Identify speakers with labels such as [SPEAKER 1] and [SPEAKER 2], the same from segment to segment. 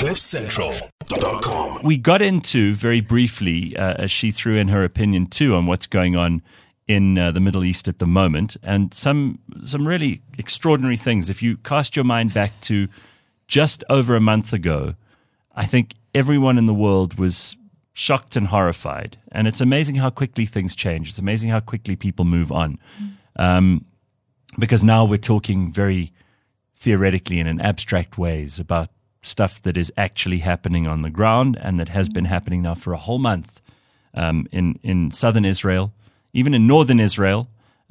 [SPEAKER 1] CliffCentral.com.
[SPEAKER 2] We got into, very briefly, as she threw in her opinion too, on what's going on in the Middle East at the moment, and some really extraordinary things. If you cast your mind back to just over a month ago, I think everyone in the world was shocked and horrified. And it's amazing how quickly things change. It's amazing how quickly people move on. Because now we're talking very theoretically and in abstract ways about stuff that is actually happening on the ground and that has been happening now for a whole month in southern Israel, even in northern Israel,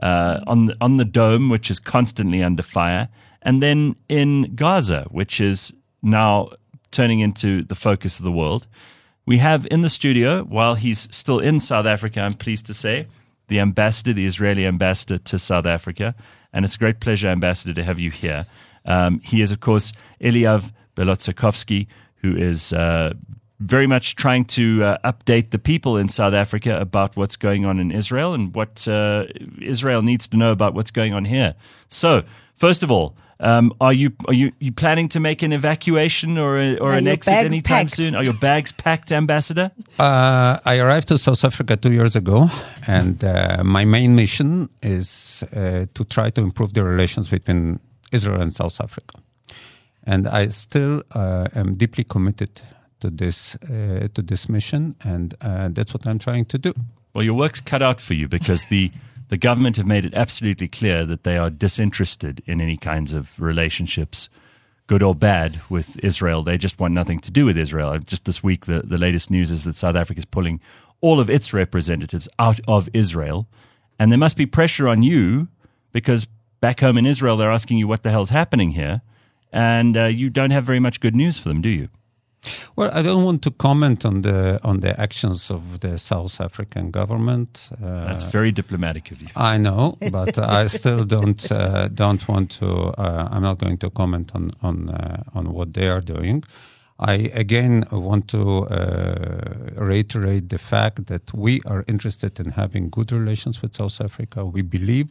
[SPEAKER 2] on the Dome, which is constantly under fire, and then in Gaza, which is now turning into the focus of the world. We have in the studio, while he's still in South Africa, I'm pleased to say, the ambassador, the Israeli ambassador to South Africa, and it's a great pleasure, Ambassador, to have you here. He is, of course, Eliav Belotsakovsky, who is very much trying to update the people in South Africa about what's going on in Israel and what Israel needs to know about what's going on here. So, first of all, are you planning to make an evacuation or an exit anytime soon? Are your bags packed, Ambassador?
[SPEAKER 3] I arrived to South Africa 2 years ago, and my main mission is to try to improve the relations between Israel and South Africa. And I still am deeply committed to this mission, and that's what I'm trying to do.
[SPEAKER 2] Well, your work's cut out for you because the government have made it absolutely clear that they are disinterested in any kinds of relationships, good or bad, with Israel. They just want nothing to do with Israel. Just this week, the latest news is that South Africa is pulling all of its representatives out of Israel. And there must be pressure on you because back home in Israel, they're asking you what the hell's happening here. And you don't have very much good news for them, do you?
[SPEAKER 3] Well, I don't want to comment on the actions of the South African government.
[SPEAKER 2] That's very diplomatic of you.
[SPEAKER 3] I know, but I still don't want to. I'm not going to comment on what they are doing. I again want to reiterate the fact that we are interested in having good relations with South Africa. We believe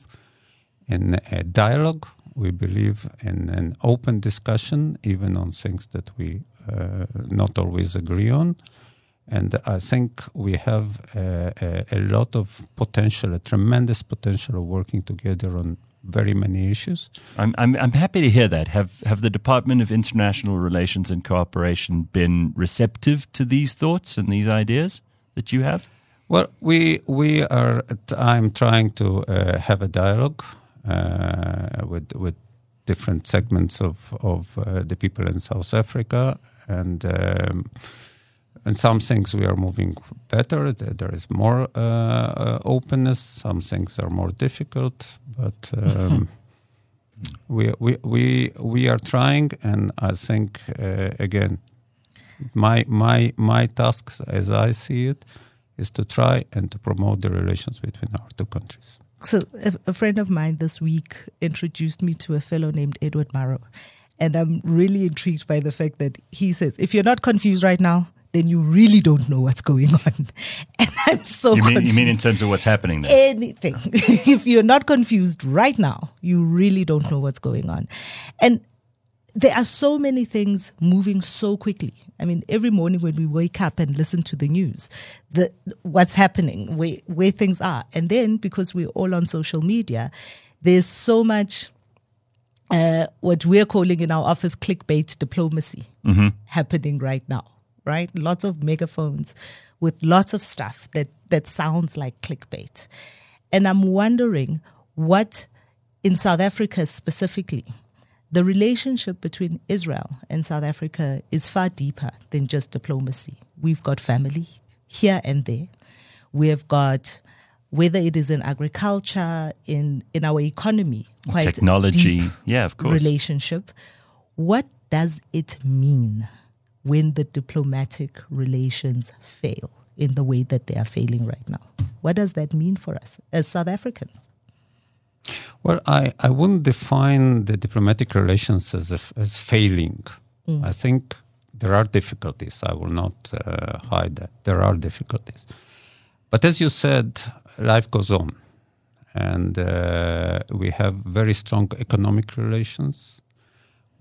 [SPEAKER 3] in a dialogue. We believe in an open discussion, even on things that we not always agree on. And I think we have a lot of potential, a tremendous potential of working together on very many issues.
[SPEAKER 2] I'm happy to hear that. Have the Department of International Relations and Cooperation been receptive to these thoughts and these ideas that you have?
[SPEAKER 3] Well, we are. I'm trying to have a dialogue with different segments of the people in South Africa, and some things we are moving better. There is more openness. Some things are more difficult, but we are trying. And I think again, my task, as I see it, is to try and to promote the relations between our two countries.
[SPEAKER 4] So a friend of mine this week introduced me to a fellow named Edward Murrow. And I'm really intrigued by the fact that he says, if you're not confused right now, then you really don't know what's going on. And I'm so confused.
[SPEAKER 2] You mean in terms of what's happening there?
[SPEAKER 4] Anything. If you're not confused right now, you really don't know what's going on. And there are so many things moving so quickly. I mean, every morning when we wake up and listen to the news, what's happening, where things are. And then because we're all on social media, there's so much what we're calling in our office clickbait diplomacy happening right now, right? Lots of megaphones with lots of stuff that sounds like clickbait. And I'm wondering what, in South Africa specifically, the relationship between Israel and South Africa is far deeper than just diplomacy. We've got family here and there. We've got, whether it is in agriculture, in our economy, quite
[SPEAKER 2] technology,
[SPEAKER 4] deep
[SPEAKER 2] yeah, of course,
[SPEAKER 4] relationship. What does it mean when the diplomatic relations fail in the way that they are failing right now? What does that mean for us as South Africans?
[SPEAKER 3] Well, I wouldn't define the diplomatic relations as failing. I think there are difficulties. I will not hide that. There are difficulties. But as you said, life goes on. And we have very strong economic relations.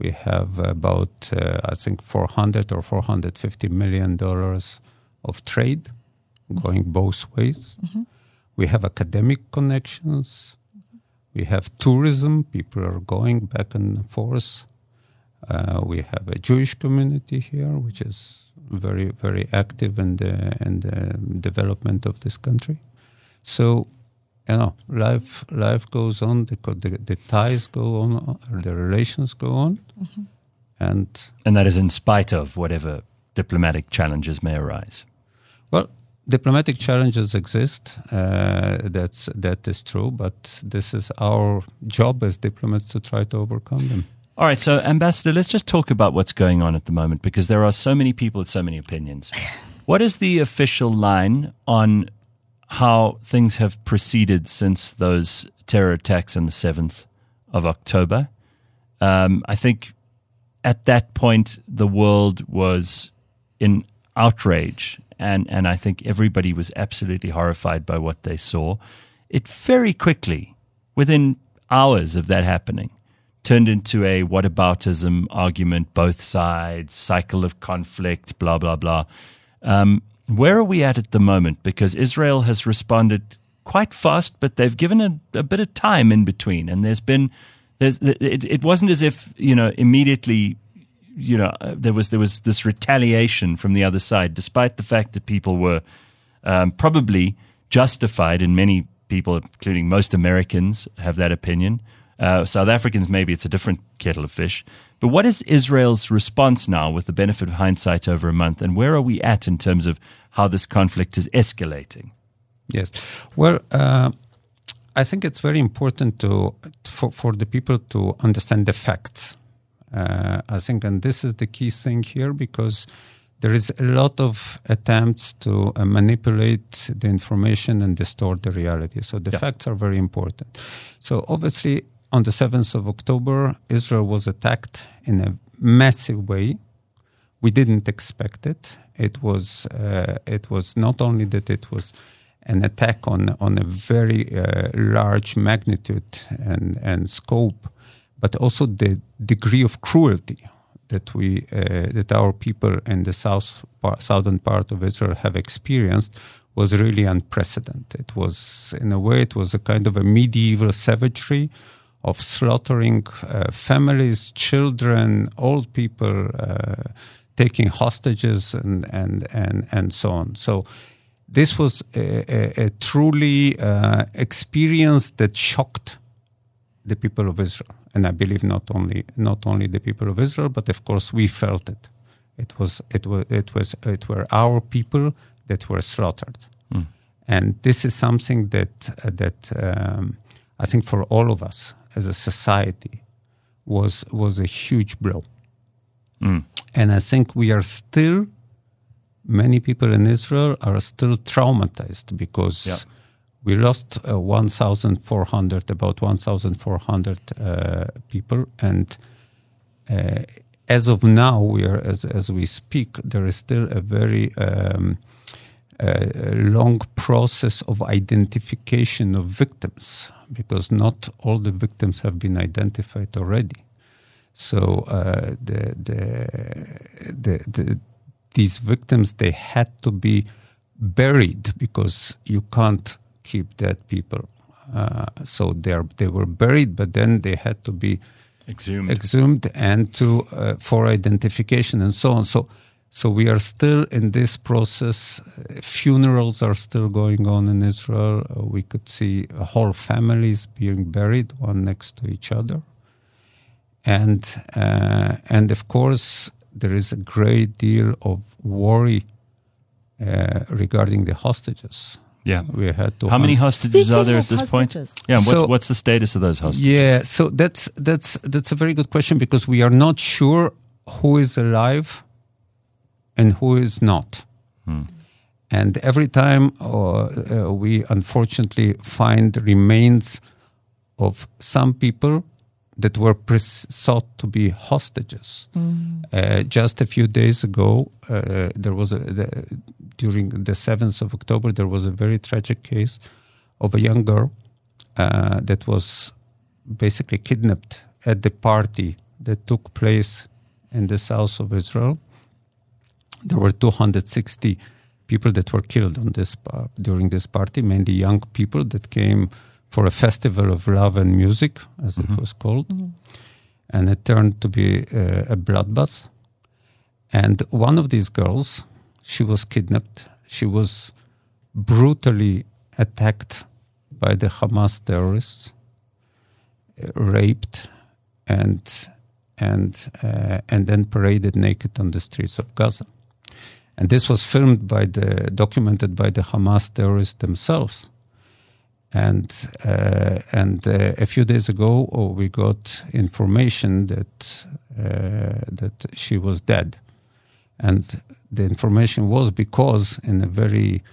[SPEAKER 3] We have about, I think, $400 or $450 million of trade going both ways.
[SPEAKER 4] Mm-hmm.
[SPEAKER 3] We have academic connections. We have tourism. People are going back and forth. We have a Jewish community here, which is very, very active in the development of this country. So, life goes on. The ties go on. The relations go on,
[SPEAKER 4] mm-hmm.
[SPEAKER 3] and
[SPEAKER 2] that is in spite of whatever diplomatic challenges may arise.
[SPEAKER 3] Well, diplomatic challenges exist. That is true, but this is our job as diplomats to try to overcome them.
[SPEAKER 2] All right, so Ambassador, let's just talk about what's going on at the moment, because there are so many people with so many opinions. What is the official line on how things have proceeded since those terror attacks on the 7th of October? I think at that point, the world was in outrage, and I think everybody was absolutely horrified by what they saw. It very quickly, within hours of that happening, turned into a whataboutism argument, both sides, cycle of conflict, blah, blah, blah. Where are we at the moment? Because Israel has responded quite fast, but they've given a bit of time in between. And it wasn't as if, immediately, there was this retaliation from the other side, despite the fact that people were probably justified, and many people, including most Americans, have that opinion. South Africans, maybe it's a different kettle of fish. But what is Israel's response now with the benefit of hindsight over a month? And where are we at in terms of how this conflict is escalating?
[SPEAKER 3] Yes. Well, I think it's very important for the people to understand the facts. I think, and this is the key thing here, because there is a lot of attempts to manipulate the information and distort the reality. So the facts are very important. So obviously, on the 7th of October, Israel was attacked in a massive way. We didn't expect it. It was not only that it was an attack on a very large magnitude and scope, but also the degree of cruelty that our people in the southern part of Israel have experienced was really unprecedented. It was, in a way, it was a kind of a medieval savagery of slaughtering families, children, old people, taking hostages, and so on. So this was a truly experience that shocked the people of Israel, and I believe not only the people of Israel, but of course we felt it. It were our people that were slaughtered, and this is something that I think for all of us as a society was a huge blow. And I think many people in Israel are still traumatized because we lost about 1,400 people, and as of now, as we speak, there is still a very long process of identification of victims, because not all the victims have been identified already. So these victims, they had to be buried, because you can't keep dead people. So they were buried, but then they had to be exhumed and for identification and so on. So we are still in this process. Funerals are still going on in Israel. We could see whole families being buried one next to each other. And of course, there is a great deal of worry regarding the hostages.
[SPEAKER 2] Yeah,
[SPEAKER 3] we had to.
[SPEAKER 2] How many hostages are there at this point? Yeah, what's the status of those hostages?
[SPEAKER 3] Yeah, so that's a very good question, because we are not sure who is alive and who is not. And every time we unfortunately find remains of some people that were thought to be hostages. Just a few days ago, there was during the 7th of October, there was a very tragic case of a young girl that was basically kidnapped at the party that took place in the south of Israel. There were 260 people that were killed on this during this party, mainly young people that came for a festival of love and music, as it was called. And it turned to be a bloodbath. And one of these girls, she was kidnapped. She was brutally attacked by the Hamas terrorists, raped, and then paraded naked on the streets of Gaza. And this was documented by the Hamas terrorists themselves. And a few days ago, we got information that she was dead. And the information was because, in a very,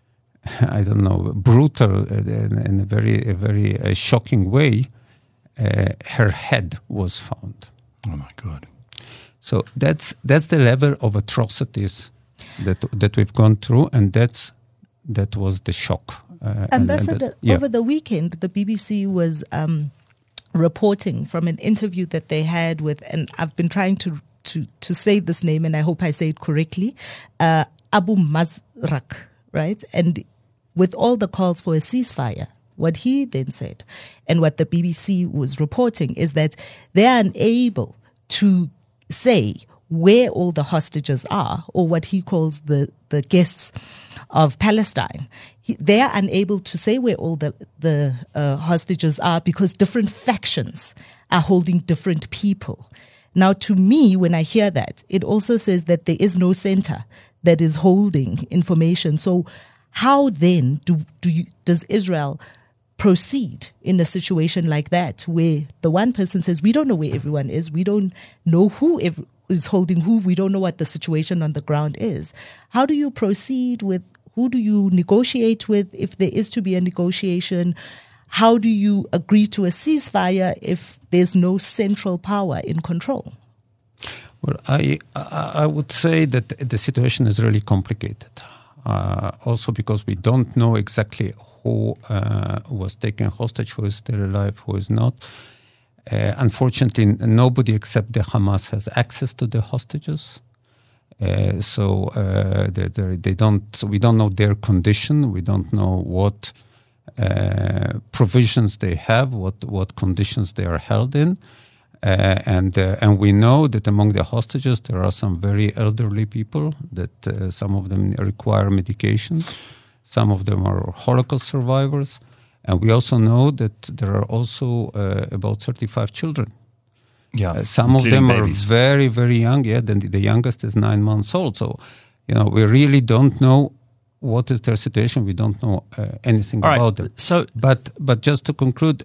[SPEAKER 3] brutal, in a very shocking way, her head was found.
[SPEAKER 2] Oh my God!
[SPEAKER 3] So that's the level of atrocities that we've gone through, and that was the shock.
[SPEAKER 4] Ambassador, over the weekend, the BBC was reporting from an interview that they had with, and I've been trying to say this name, and I hope I say it correctly, Abu Mazrak, right? And with all the calls for a ceasefire, what he then said, and what the BBC was reporting, is that they are unable to say where all the hostages are, or what he calls the guests of Palestine. They are unable to say where all the hostages are because different factions are holding different people. Now, to me, when I hear that, it also says that there is no center that is holding information. So how then does Israel proceed in a situation like that, where the one person says, we don't know where everyone is, we don't know who is holding who, we don't know what the situation on the ground is. How do you proceed with, who do you negotiate with if there is to be a negotiation? How do you agree to a ceasefire if there's no central power in control?
[SPEAKER 3] Well, I would say that the situation is really complicated. Also because we don't know exactly who was taken hostage, who is still alive, who is not. Unfortunately, nobody except the Hamas has access to the hostages. So we don't know their condition. We don't know what provisions they have, what conditions they are held in. And we know that among the hostages there are some very elderly people, that some of them require medication. Some of them are Holocaust survivors. And we also know that there are also about 35 children.
[SPEAKER 2] Yeah,
[SPEAKER 3] some of them
[SPEAKER 2] babies.
[SPEAKER 3] are very, very young. Yeah, the youngest is 9 months old. So, we really don't know what is their situation. We don't know anything about them.
[SPEAKER 2] So,
[SPEAKER 3] but just to conclude,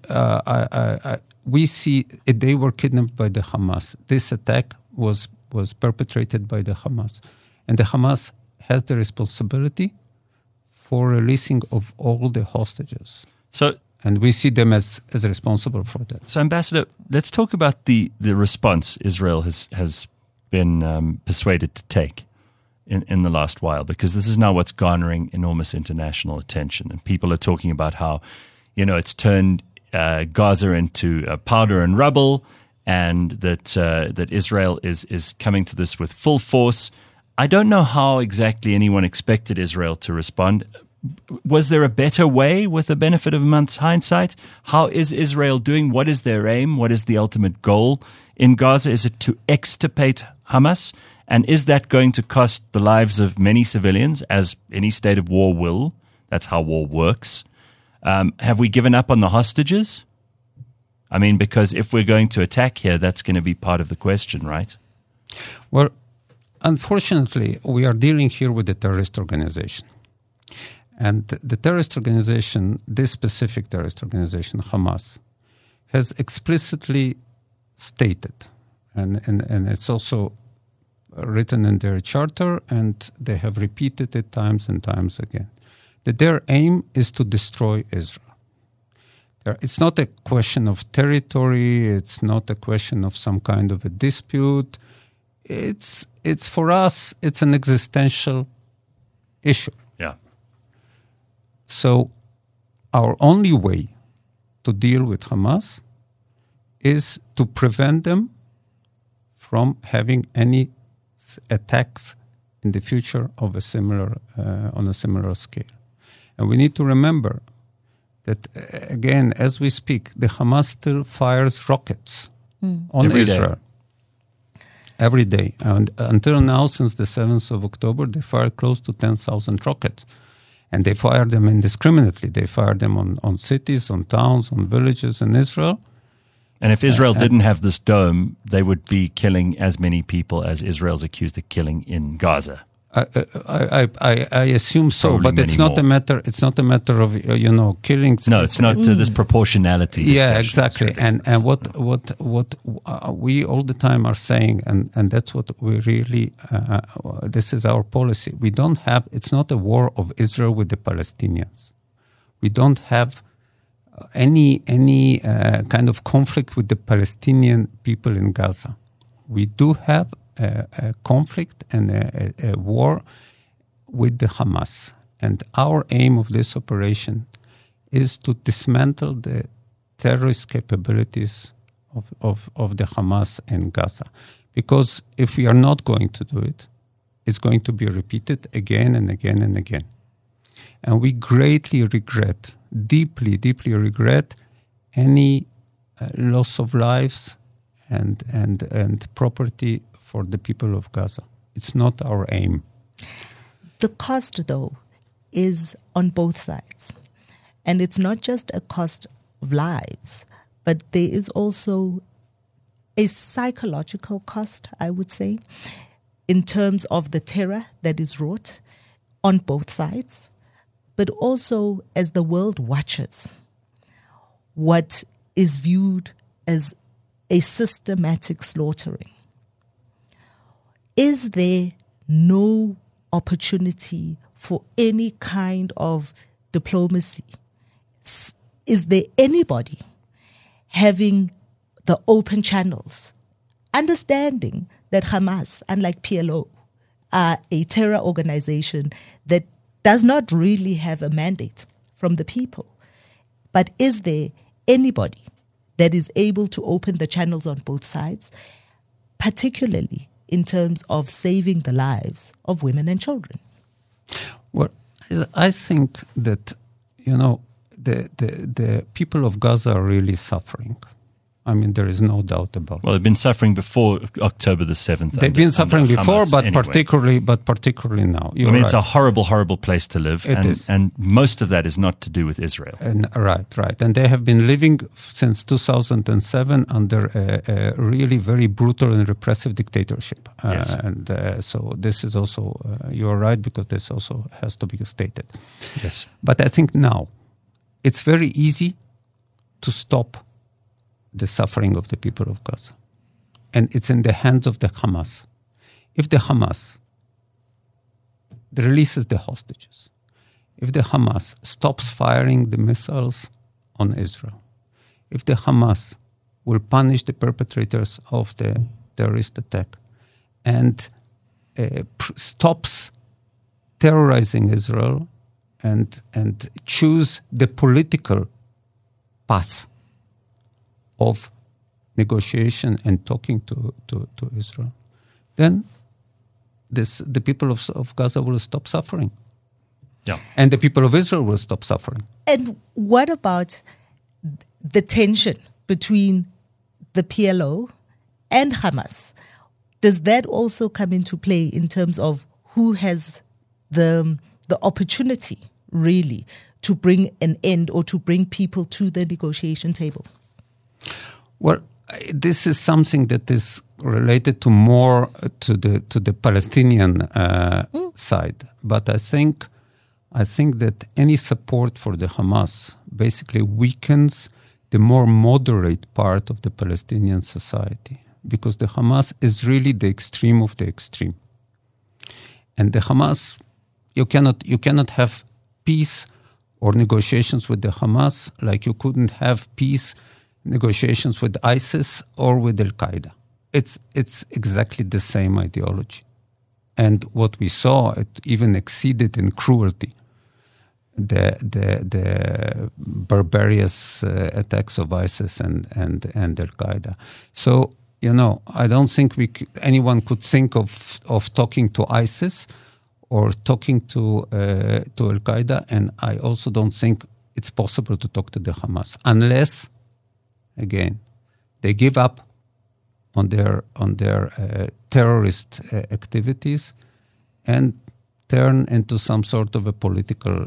[SPEAKER 3] we see they were kidnapped by the Hamas. This attack was perpetrated by the Hamas, and the Hamas has the responsibility for releasing of all the hostages. And we see them as responsible for that.
[SPEAKER 2] So, Ambassador, let's talk about the response Israel has been persuaded to take in the last while, because this is now what's garnering enormous international attention. And people are talking about how, it's turned Gaza into powder and rubble, and that Israel is coming to this with full force. I don't know how exactly anyone expected Israel to respond. Was there a better way with the benefit of a month's hindsight? How is Israel doing? What is their aim? What is the ultimate goal in Gaza? Is it to extirpate Hamas? And is that going to cost the lives of many civilians, as any state of war will? That's how war works. Have we given up on the hostages? I mean, because if we're going to attack here, that's going to be part of the question, right?
[SPEAKER 3] Well, unfortunately, we are dealing here with a terrorist organization. And the terrorist organization, this specific terrorist organization, Hamas, has explicitly stated, and it's also written in their charter, and they have repeated it times and times again, that their aim is to destroy Israel. It's not a question of territory. It's not a question of some kind of a dispute. It's for us, it's an existential issue.
[SPEAKER 2] Yeah.
[SPEAKER 3] So our only way to deal with Hamas is to prevent them from having any attacks in the future of a similar on a similar scale. And we need to remember that, again, as we speak, the Hamas still fires rockets on
[SPEAKER 2] Every
[SPEAKER 3] Israel.
[SPEAKER 2] day.
[SPEAKER 3] Every day. And until now, since the 7th of October, they fired close to 10,000 rockets. And they fire them indiscriminately. They fire them on cities, on towns, on villages in Israel.
[SPEAKER 2] And if Israel didn't have this dome, they would be killing as many people as Israel's accused of killing in Gaza.
[SPEAKER 3] I assume so,
[SPEAKER 2] Probably
[SPEAKER 3] but it's
[SPEAKER 2] many
[SPEAKER 3] not
[SPEAKER 2] more.
[SPEAKER 3] a matter. It's not a matter of killing.
[SPEAKER 2] No, it's not this proportionality.
[SPEAKER 3] Yeah,
[SPEAKER 2] discussion.
[SPEAKER 3] exactly.
[SPEAKER 2] It's
[SPEAKER 3] And
[SPEAKER 2] ridiculous.
[SPEAKER 3] what we all the time are saying, and that's what we really. This is our policy. We don't have. It's not a war of Israel with the Palestinians. We don't have any kind of conflict with the Palestinian people in Gaza. We do have a conflict and a war with the Hamas. And our aim of this operation is to dismantle the terrorist capabilities of the Hamas in Gaza. Because if we are not going to do it, it's going to be repeated again and again and again. And we greatly regret, deeply, deeply regret any loss of lives and property for the people of Gaza. It's not our aim.
[SPEAKER 4] The cost, though, is on both sides. And it's not just a cost of lives, but there is also a psychological cost, I would say, in terms of the terror that is wrought on both sides, but also as the world watches what is viewed as a systematic slaughtering. Is there no opportunity for any kind of diplomacy? Is there anybody having the open channels, understanding that Hamas, unlike PLO, are a terror organization that does not really have a mandate from the people? But is there anybody that is able to open the channels on both sides, particularly in terms of saving the lives of women and children?
[SPEAKER 3] Well, I think that, the people of Gaza are really suffering. I mean, there is no doubt about it.
[SPEAKER 2] Well, they've been suffering before October the 7th.
[SPEAKER 3] They've been suffering before,
[SPEAKER 2] Hamas
[SPEAKER 3] but
[SPEAKER 2] anyway.
[SPEAKER 3] particularly now.
[SPEAKER 2] I mean, it's a horrible, horrible place to live.
[SPEAKER 3] It is.
[SPEAKER 2] And most of that is not to do with Israel.
[SPEAKER 3] Right. And they have been living since 2007 under a really very brutal and repressive dictatorship.
[SPEAKER 2] Yes.
[SPEAKER 3] So this is also, you're right, because this also has to be stated.
[SPEAKER 2] Yes.
[SPEAKER 3] But I think now it's very easy to stop the suffering of the people of Gaza. And it's in the hands of the Hamas. If the Hamas releases the hostages, if the Hamas stops firing the missiles on Israel, if the Hamas will punish the perpetrators of the terrorist attack and stops terrorizing Israel and choose the political path of negotiation and talking to Israel, then the people of Gaza will stop suffering.
[SPEAKER 2] Yeah.
[SPEAKER 3] And the people of Israel will stop suffering.
[SPEAKER 4] And what about the tension between the PLO and Hamas? Does that also come into play in terms of who has the opportunity, really, to bring an end or to bring people to the negotiation table?
[SPEAKER 3] Well, this is something that is related to more to the Palestinian side, but I think that any support for the Hamas basically weakens the more moderate part of the Palestinian society, because the Hamas is really the extreme of the extreme, and the Hamas, you cannot have peace or negotiations with the Hamas like you couldn't have peace negotiations with ISIS or with Al-Qaeda. It's exactly the same ideology. And what we saw, it even exceeded in cruelty the barbarous attacks of ISIS and Al-Qaeda. So I don't think anyone could think of talking to ISIS or talking to Al Qaeda, and I also don't think it's possible to talk to the Hamas unless, again, they give up on their terrorist activities and turn into some sort of a political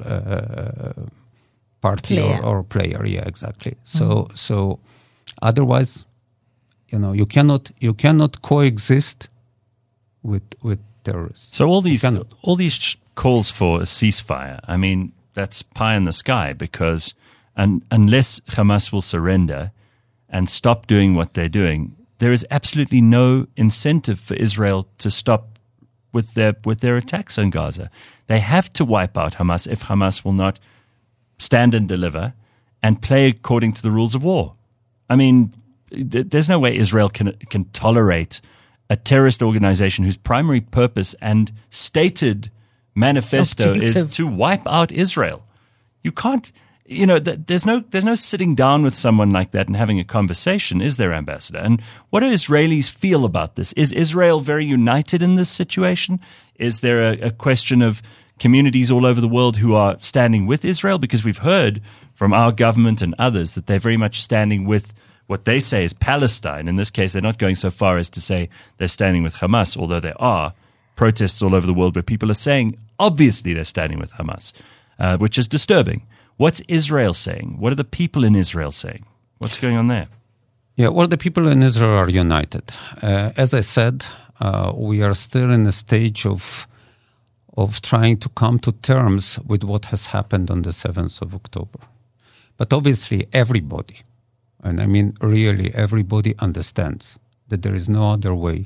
[SPEAKER 3] party or player. Yeah, exactly. So otherwise, you cannot coexist with terrorists.
[SPEAKER 2] So all these calls for a ceasefire, I mean, that's pie in the sky, because unless Hamas will surrender and stop doing what they're doing, there is absolutely no incentive for Israel to stop with their attacks on Gaza. They have to wipe out Hamas if Hamas will not stand and deliver and play according to the rules of war. I mean, there's no way Israel can tolerate a terrorist organization whose primary purpose and stated manifesto is to wipe out Israel. You can't, there's no sitting down with someone like that and having a conversation, is there, Ambassador? And what do Israelis feel about this? Is Israel very united in this situation? Is there a question of communities all over the world who are standing with Israel? Because we've heard from our government and others that they're very much standing with what they say is Palestine. In this case, they're not going so far as to say they're standing with Hamas, although there are protests all over the world where people are saying, obviously, they're standing with Hamas, which is disturbing. What's Israel saying? What are the people in Israel saying? What's going on there?
[SPEAKER 3] Yeah, well, the people in Israel are united. As I said, we are still in a stage of trying to come to terms with what has happened on the 7th of October. But obviously, everybody, and I mean really everybody, understands that there is no other way.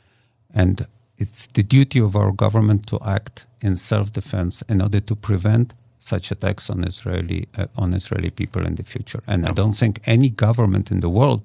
[SPEAKER 3] And it's the duty of our government to act in self-defense in order to prevent such attacks on Israeli people in the future. And I don't think any government in the world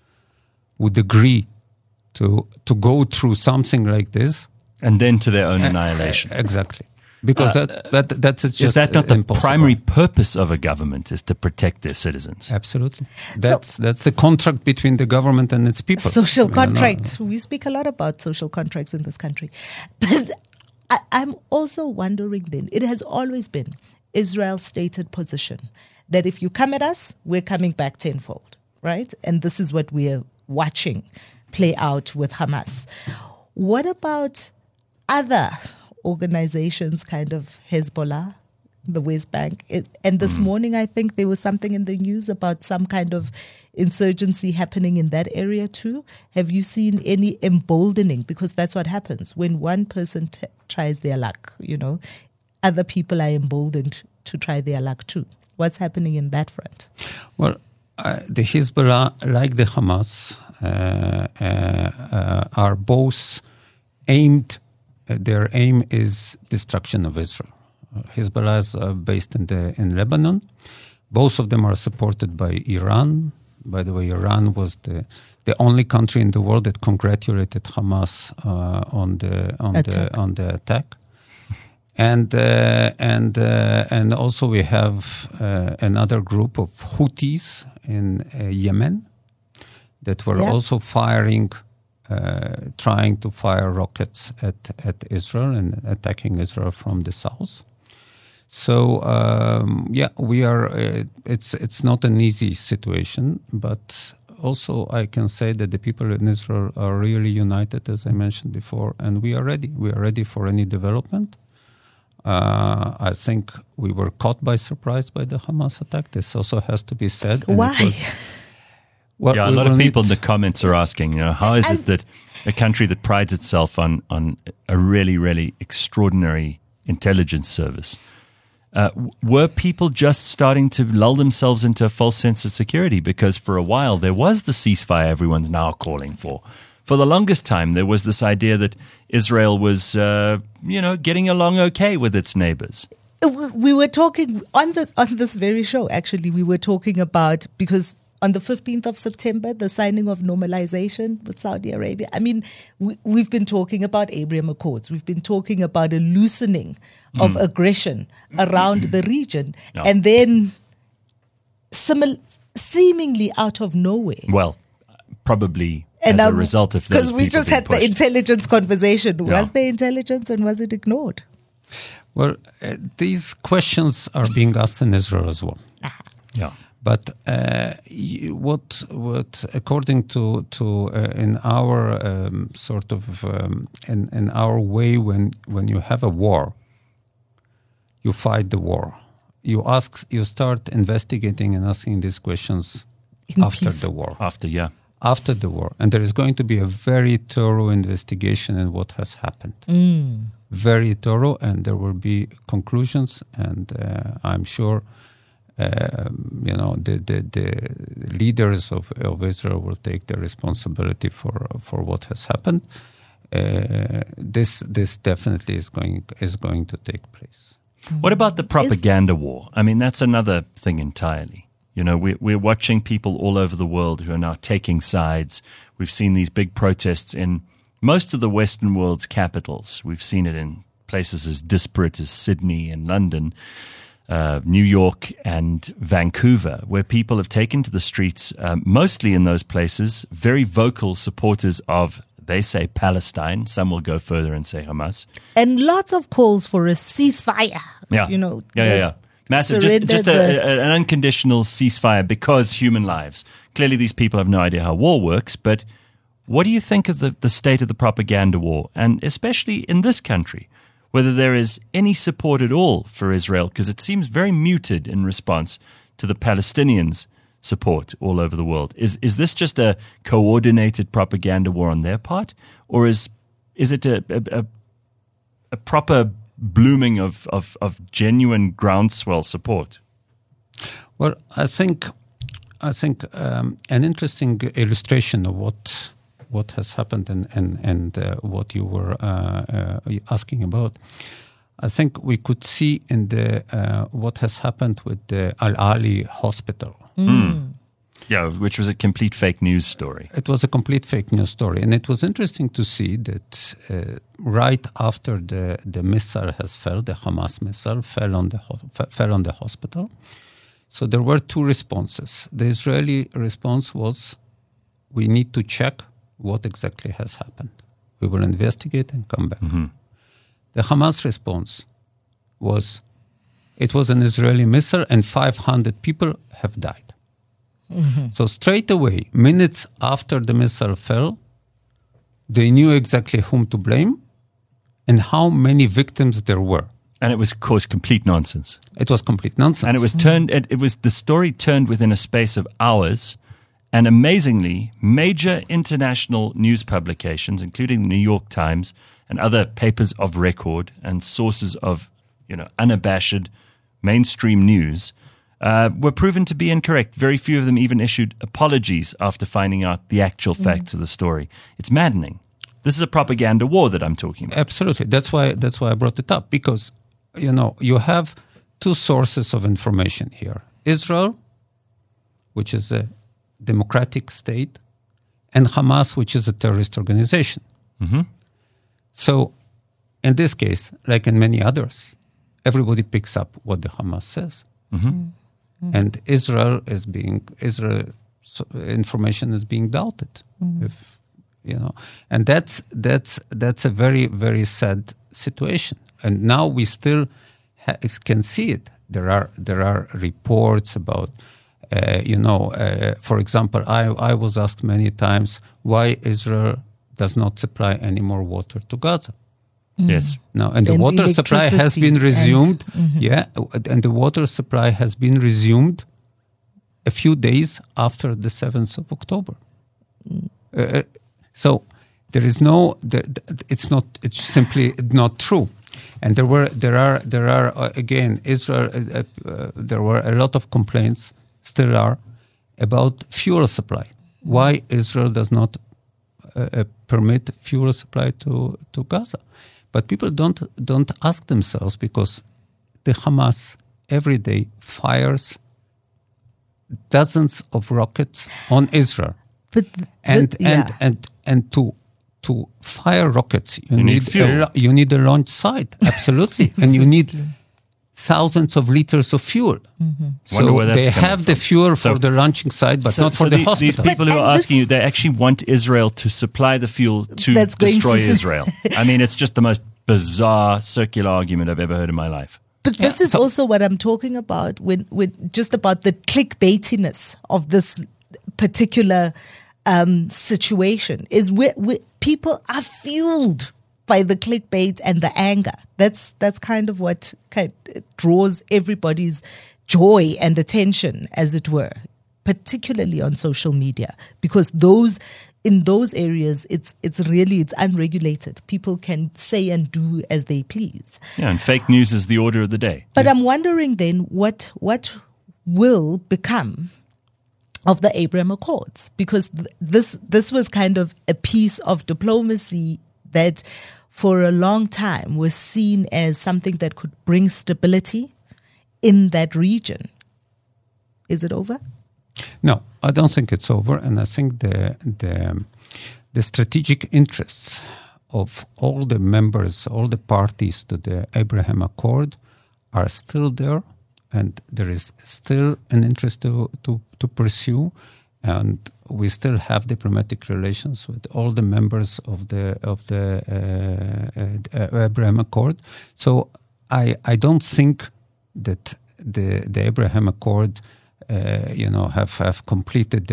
[SPEAKER 3] would agree to go through something like this.
[SPEAKER 2] And then to their own annihilation.
[SPEAKER 3] Exactly. Because that's just
[SPEAKER 2] is that not
[SPEAKER 3] impossible.
[SPEAKER 2] The primary purpose of a government, is to protect their citizens?
[SPEAKER 3] Absolutely. That's the contract between the government and its people.
[SPEAKER 4] Social contract. We speak a lot about social contracts in this country. But I'm also wondering then, it has always been Israel's stated position that if you come at us, we're coming back tenfold, right? And this is what we're watching play out with Hamas. What about other organizations, kind of Hezbollah, the West Bank? And this morning, I think there was something in the news about some kind of insurgency happening in that area too. Have you seen any emboldening? Because that's what happens when one person tries their luck, other people are emboldened to try their luck too. What's happening in that front?
[SPEAKER 3] Well, the Hezbollah, like the Hamas, are both aimed. Their aim is destruction of Israel. Hezbollah is based in Lebanon. Both of them are supported by Iran. By the way, Iran was the only country in the world that congratulated Hamas on the attack. And also we have another group of Houthis in Yemen that were also firing. Trying to fire rockets at Israel and attacking Israel from the south. So we are. It's not an easy situation, but also I can say that the people in Israel are really united, as I mentioned before, and we are ready. We are ready for any development. I think we were caught by surprise by the Hamas attack. This also has to be said.
[SPEAKER 4] Why?
[SPEAKER 2] Well, a lot of people in the comments are asking, how is it that a country that prides itself on a really, really extraordinary intelligence service, were people just starting to lull themselves into a false sense of security? Because for a while there was the ceasefire everyone's now calling for. For the longest time, there was this idea that Israel was, getting along okay with its neighbors.
[SPEAKER 4] We were talking on this very show, actually, we were talking about, because on the 15th of September, the signing of normalization with Saudi Arabia. I mean, we've been talking about Abraham Accords. We've been talking about a loosening of aggression around the region. No. And then seemingly out of nowhere.
[SPEAKER 2] Well, probably as a result of those
[SPEAKER 4] because we
[SPEAKER 2] people
[SPEAKER 4] just
[SPEAKER 2] being
[SPEAKER 4] had
[SPEAKER 2] pushed.
[SPEAKER 4] the intelligence conversation.
[SPEAKER 2] Yeah.
[SPEAKER 4] Was there intelligence and was it ignored?
[SPEAKER 3] Well, these questions are being asked in Israel as well.
[SPEAKER 2] Yeah.
[SPEAKER 3] But what according to in our sort of in our way, when you have a war, you fight the war. You start investigating and asking these questions
[SPEAKER 4] In
[SPEAKER 3] after
[SPEAKER 4] peace.
[SPEAKER 3] the war.
[SPEAKER 2] After
[SPEAKER 3] The war, and there is going to be a very thorough investigation in what has happened. Very thorough, and there will be conclusions, and I'm sure. The leaders of Israel will take the responsibility for what has happened. This definitely is going to take place.
[SPEAKER 2] What about the propaganda war? I mean, that's another thing entirely. You know, we're watching people all over the world who are now taking sides. We've seen these big protests in most of the Western world's capitals. We've seen it in places as disparate as Sydney and London, New York and Vancouver, where people have taken to the streets, mostly in those places, very vocal supporters of, they say, Palestine. Some will go further and say Hamas.
[SPEAKER 4] And lots of calls for a ceasefire.
[SPEAKER 2] Yeah.
[SPEAKER 4] You know.
[SPEAKER 2] Yeah. Massive, just an unconditional ceasefire because human lives. Clearly, these people have no idea how war works, but what do you think of the state of the propaganda war, and especially in this country, whether there is any support at all for Israel, because it seems very muted in response to the Palestinians' support all over the world. Is this just a coordinated propaganda war on their part, or is it a proper blooming of genuine groundswell support?
[SPEAKER 3] Well, I think an interesting illustration of what has happened and what you were asking about, I think we could see in the what has happened with the Al Ali hospital.
[SPEAKER 2] Yeah, which was a complete fake news story.
[SPEAKER 3] It was a complete fake news story, and it was interesting to see that right after the missile has fell, the Hamas missile fell on the hospital. So there were two responses. The Israeli response was, "We need to check what exactly has happened. We will investigate and come back."
[SPEAKER 2] Mm-hmm.
[SPEAKER 3] The Hamas response was, "It was an Israeli missile, and 500 people have died." Mm-hmm. So straight away, minutes after the missile fell, they knew exactly whom to blame and how many victims there were.
[SPEAKER 2] And it was, of course, complete nonsense.
[SPEAKER 3] It was complete nonsense.
[SPEAKER 2] And it was turned. It was the story turned within a space of hours, and amazingly, major international news publications, including the New York Times and other papers of record and sources of, unabashed mainstream news, were proven to be incorrect. Very few of them even issued apologies after finding out the actual facts of the story. It's maddening. This is a propaganda war that I'm talking about.
[SPEAKER 3] Absolutely. That's why I brought it up, because, you have two sources of information here. Israel, which is a democratic state, and Hamas, which is a terrorist organization.
[SPEAKER 2] Mm-hmm.
[SPEAKER 3] So in this case, like in many others, everybody picks up what the Hamas says.
[SPEAKER 2] Mm-hmm.
[SPEAKER 3] And Israel information is being doubted. And that's a very, very sad situation. And now we still can see it. There are reports about, for example, I was asked many times why Israel does not supply any more water to Gaza.
[SPEAKER 2] Yes.
[SPEAKER 3] Now, and the water supply has been resumed. And the water supply has been resumed a few days after the 7th of October. So there is it's simply not true. And there are again, Israel, there were a lot of complaints, still are, about fuel supply. Why Israel does not permit fuel supply to Gaza? But people don't ask themselves, because the Hamas every day fires dozens of rockets on Israel. And to fire rockets, you need
[SPEAKER 2] fuel.
[SPEAKER 3] You need a launch site, absolutely, and you need thousands of liters of fuel.
[SPEAKER 2] Wonder
[SPEAKER 3] So
[SPEAKER 2] where that's
[SPEAKER 3] they
[SPEAKER 2] coming
[SPEAKER 3] have the
[SPEAKER 2] from.
[SPEAKER 3] fuel
[SPEAKER 2] So-
[SPEAKER 3] for the launching site, but not for the
[SPEAKER 2] These
[SPEAKER 3] hospital.
[SPEAKER 2] people who
[SPEAKER 4] But-
[SPEAKER 2] are
[SPEAKER 4] and
[SPEAKER 2] asking you, they actually want Israel to supply the fuel to
[SPEAKER 4] That's going
[SPEAKER 2] destroy
[SPEAKER 4] to-
[SPEAKER 2] Israel. I mean, it's just the most bizarre circular argument I've ever heard in my life.
[SPEAKER 4] But this is also what I'm talking about when just about the clickbaitiness of this particular situation is where people are fueled by the clickbait and the anger. That's kind of what draws everybody's joy and attention, as it were, particularly on social media, because in those areas it's unregulated. People can say and do as they please.
[SPEAKER 2] Yeah, and fake news is the order of the day.
[SPEAKER 4] But I'm wondering then what will become of the Abraham Accords, because this was kind of a piece of diplomacy that for a long time was seen as something that could bring stability in that region. Is it over?
[SPEAKER 3] No, I don't think it's over, and I think the strategic interests of all the members, all the parties to the Abraham Accord are still there, and there is still an interest to pursue, and we still have diplomatic relations with all the members of the Abraham Accord. So I don't think that the Abraham Accord have completed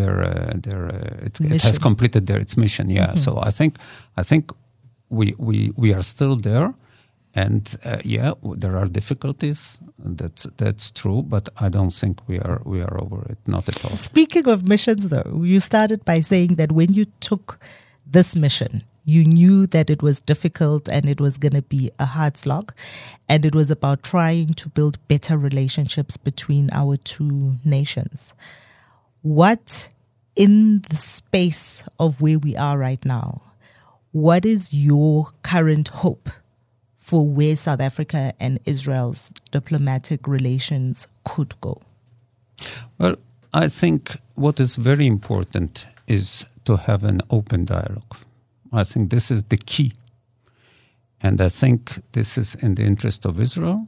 [SPEAKER 3] it has completed its mission. Yeah. Mm-hmm. So I think we are still there, and there are difficulties. That's true, but I don't think we are over it. Not at all.
[SPEAKER 4] Speaking of missions, though, you started by saying that when you took this mission, you knew that it was difficult and it was going to be a hard slog, and it was about trying to build better relationships between our two nations. What, in the space of where we are right now, what is your current hope for where South Africa and Israel's diplomatic relations could go?
[SPEAKER 3] Well, I think what is very important is to have an open dialogue. I think this is the key. And I think this is in the interest of Israel.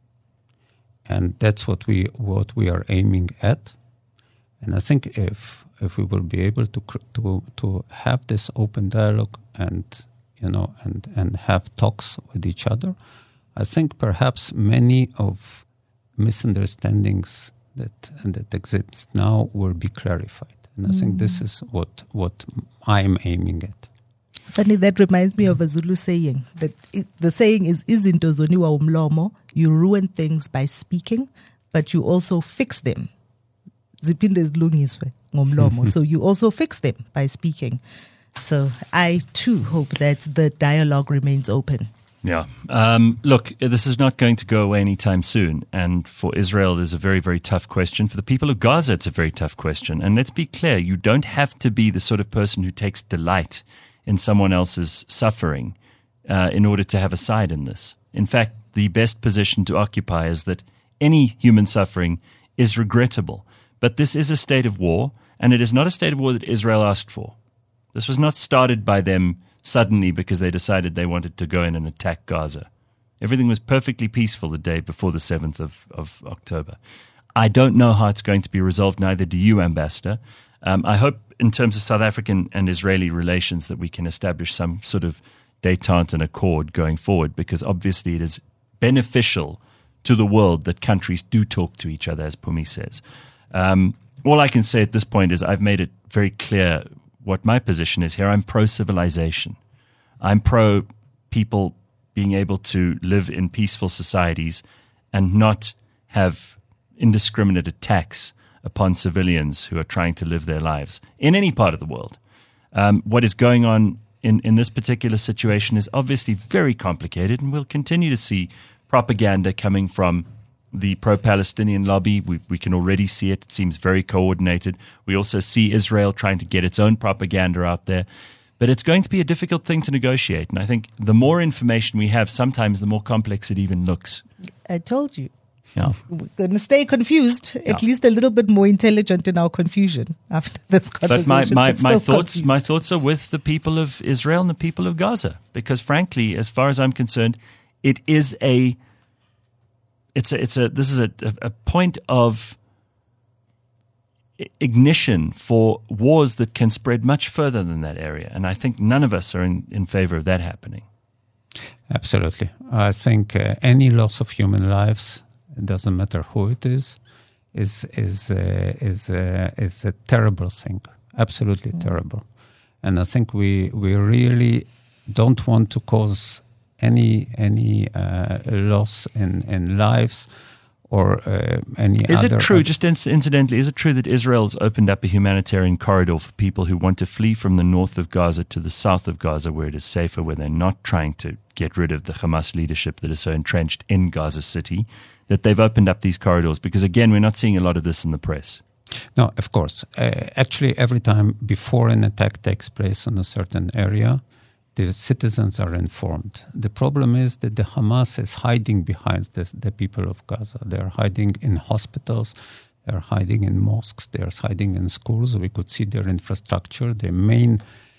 [SPEAKER 3] And that's what we are aiming at. And I think if we will be able to have this open dialogue and have talks with each other, I think perhaps many of misunderstandings that exist now will be clarified. And I think this is what I'm aiming at.
[SPEAKER 4] Funny, that reminds me of a Zulu saying. The saying is izinto zoniwa umlomo. You ruin things by speaking, but you also fix them. Ziphinde zilungiswe ngomlomo. So you also fix them by speaking. So I too hope that the dialogue remains open.
[SPEAKER 2] Yeah. Look, this is not going to go away anytime soon. And for Israel, it is a very, very tough question. For the people of Gaza, it's a very tough question. And let's be clear, you don't have to be the sort of person who takes delight in someone else's suffering in order to have a side in this. In fact, the best position to occupy is that any human suffering is regrettable. But this is a state of war, and it is not a state of war that Israel asked for. This was not started by them suddenly because they decided they wanted to go in and attack Gaza. Everything was perfectly peaceful the day before the 7th of October. I don't know how it's going to be resolved, neither do you, Ambassador. I hope in terms of South African and Israeli relations that we can establish some sort of détente and accord going forward, because obviously it is beneficial to the world that countries do talk to each other, as Pumi says. All I can say at this point is I've made it very clear what my position is here. I'm pro-civilization. I'm pro people being able to live in peaceful societies and not have indiscriminate attacks upon civilians who are trying to live their lives in any part of the world. What is going on in this particular situation is obviously very complicated, and we'll continue to see propaganda coming from the pro-Palestinian lobby. We can already see it. It seems very coordinated. We also see Israel trying to get its own propaganda out there. But it's going to be a difficult thing to negotiate. And I think the more information we have, sometimes the more complex it even looks.
[SPEAKER 4] I told you.
[SPEAKER 2] Yeah.
[SPEAKER 4] We're going to stay confused, at least a little bit more intelligent in our confusion after this conversation.
[SPEAKER 2] But my thoughts are with the people of Israel and the people of Gaza. Because frankly, as far as I'm concerned, it is a this is a point of ignition for wars that can spread much further than that area. And I think none of us are in favor of that happening.
[SPEAKER 3] Absolutely. I think any loss of human lives, it doesn't matter who it is a terrible thing. Absolutely terrible. And I think we really don't want to cause any loss in lives or any other.
[SPEAKER 2] Is it true, just incidentally, is it true that Israel's opened up a humanitarian corridor for people who want to flee from the north of Gaza to the south of Gaza, where it is safer, where they're not trying to get rid of the Hamas leadership that is so entrenched in Gaza City, that they've opened up these corridors? Because, again, we're not seeing a lot of this in the press.
[SPEAKER 3] No, of course. Actually, every time before an attack takes place on a certain area, the citizens are informed. The problem is that the Hamas is hiding behind the people of Gaza. They are hiding in hospitals, they are hiding in mosques, they are hiding in schools. We could see their infrastructure. The main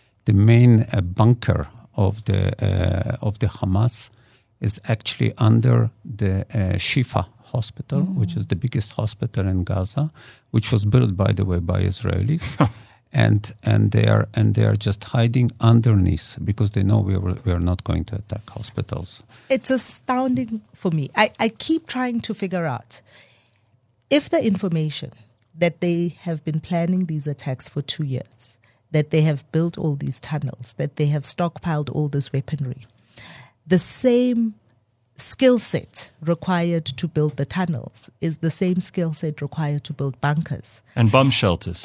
[SPEAKER 3] bunker of the Hamas is actually under the Shifa hospital, which is the biggest hospital in Gaza, which was built, by the way, by Israelis. And they are just hiding underneath because they know we are not going to attack hospitals.
[SPEAKER 4] It's astounding for me. I keep trying to figure out if the information that they have been planning these attacks for 2 years, that they have built all these tunnels, that they have stockpiled all this weaponry, the same skill set required to build the tunnels is the same skill set required to build bunkers.
[SPEAKER 2] And bomb shelters.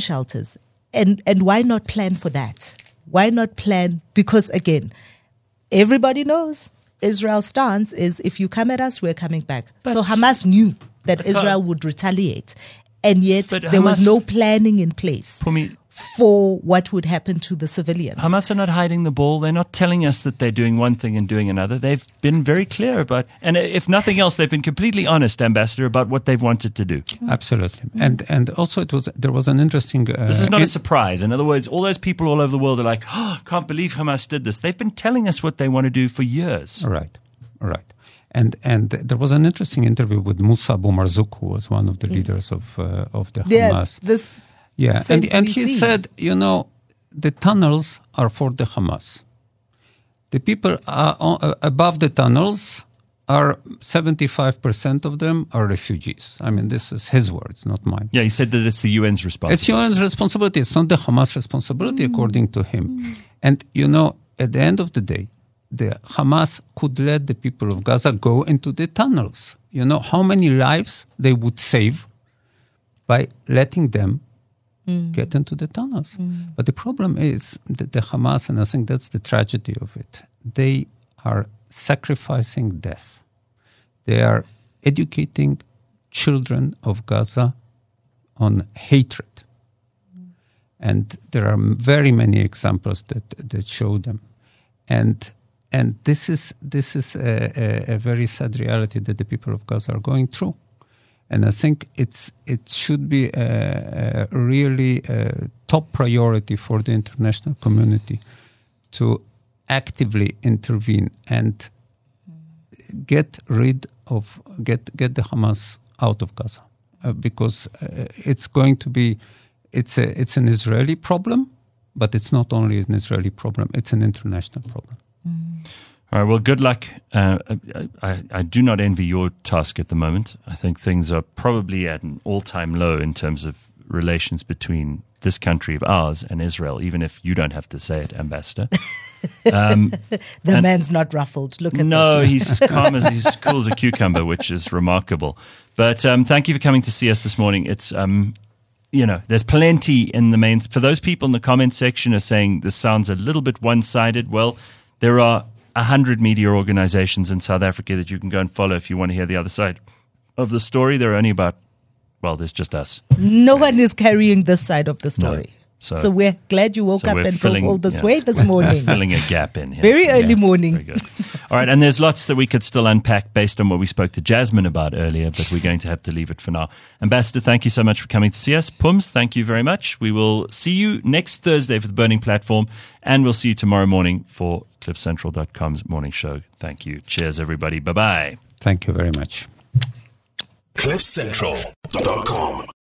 [SPEAKER 4] And why not plan for that? Why not plan? Because, again, everybody knows Israel's stance is if you come at us, we're coming back. So Hamas knew that Israel would retaliate. And yet there was no planning in place for what would happen to the civilians.
[SPEAKER 2] Hamas are not hiding the ball. They're not telling us that they're doing one thing and doing another. They've been very clear about, and if nothing else, they've been completely honest, Ambassador, about what they've wanted to do.
[SPEAKER 3] Absolutely. And also there was an interesting...
[SPEAKER 2] this is not a surprise. In other words, all those people all over the world are like, can't believe Hamas did this. They've been telling us what they want to do for years.
[SPEAKER 3] Right. And there was an interesting interview with Musa Abu Marzouk, who was one of the leaders of the Hamas. And he said, the tunnels are for the Hamas. The people above the tunnels are 75% of them are refugees. I mean, this is his words, not mine.
[SPEAKER 2] Yeah, he said that it's the UN's responsibility.
[SPEAKER 3] It's UN's responsibility. It's not the Hamas responsibility, according to him. And, at the end of the day, the Hamas could let the people of Gaza go into the tunnels. You know how many lives they would save by letting them get into the tunnels. But the problem is that the Hamas, and I think that's the tragedy of it, they are sacrificing death. They are educating children of Gaza on hatred. And there are very many examples that show them. And this is a very sad reality that the people of Gaza are going through. And I think it should be a really top priority for the international community to actively intervene and get the Hamas out of Gaza, because it's going to be it's an Israeli problem, but it's not only an Israeli problem; it's an international problem.
[SPEAKER 2] All right, well, good luck. I do not envy your task at the moment. I think things are probably at an all-time low in terms of relations between this country of ours and Israel, even if you don't have to say it, Ambassador.
[SPEAKER 4] The man's not ruffled. Look at
[SPEAKER 2] no,
[SPEAKER 4] this.
[SPEAKER 2] he's calm he's cool as a cucumber, which is remarkable. But thank you for coming to see us this morning. It's there's plenty in the main. For those people in the comment section are saying this sounds a little bit one-sided. Well, there are 100 media organizations in South Africa that you can go and follow if you want to hear the other side of the story. There are only there's just us.
[SPEAKER 4] No one is carrying this side of the story.
[SPEAKER 2] No.
[SPEAKER 4] So we're glad you woke up and drove all this way this morning.
[SPEAKER 2] Filling a gap in here.
[SPEAKER 4] Very early morning.
[SPEAKER 2] Very good. All right, and there's lots that we could still unpack based on what we spoke to Jasmine about earlier, but we're going to have to leave it for now. Ambassador, thank you so much for coming to see us. Pums, thank you very much. We will see you next Thursday for the Burning Platform, and we'll see you tomorrow morning for CliffCentral.com's morning show. Thank you. Cheers, everybody. Bye-bye.
[SPEAKER 3] Thank you very much.
[SPEAKER 1] CliffCentral.com